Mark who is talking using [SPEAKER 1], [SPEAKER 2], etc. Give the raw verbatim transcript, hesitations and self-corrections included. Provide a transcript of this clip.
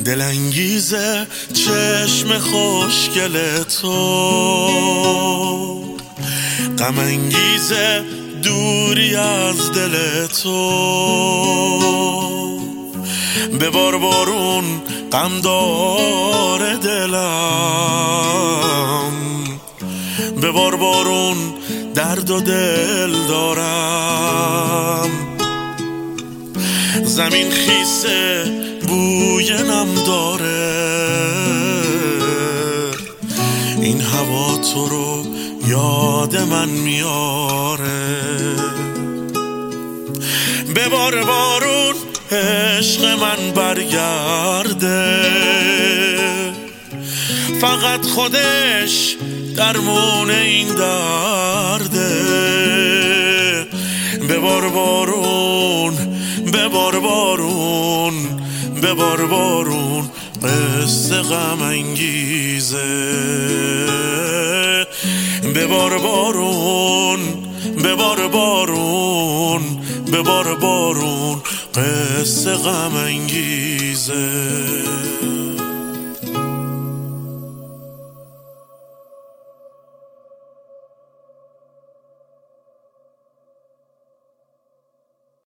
[SPEAKER 1] دلانگیزه چشم خوشگل تو، غم انگیزه دوری از دل تو. ببار بارون غم داره دلم، ببار بارون درد و دل دارم. زمین خیسه بوی نم داره، این هوا تو رو یاد من میاره. ببار بارون عشق من برگرده، فقط خودش درمون این درده. ببار بارون ببار بارون ببار بارون قصه غم انگیزه. ببار بارون ببار بارون ببار بارون قصه غم انگیزه.